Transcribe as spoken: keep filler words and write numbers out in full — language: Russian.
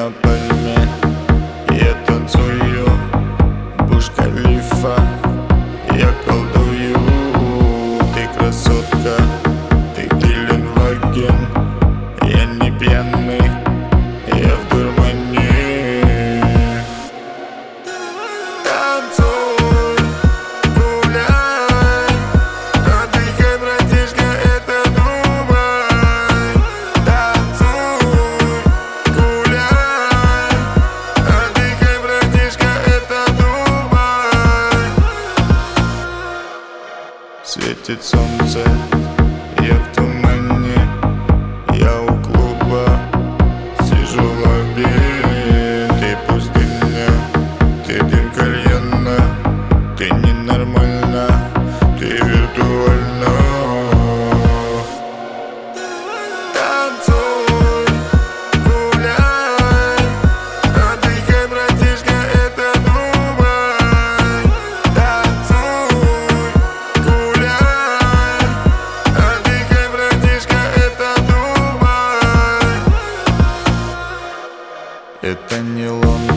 на пальме, я танцую, Бурдж-Халифа, я колдую. Ты красотка, ты Геленваген, я не пьяный, я в дурмане. Танцуй, гуляй, отдыхай, братишка, это Дубай. Танцуй, гуляй, отдыхай, братишка, это Дубай. Светит солнце, я в тумане, я у клуба, сижу в лобби. Ты пустыня, ты дым кальяна, ты ненормальна, ты виртуальна. Танцуй, гуляй, отдыхай, братишка, это Дубай. Танцуй, гуляй, отдыхай, братишка, это Дубай. Это не Лондон.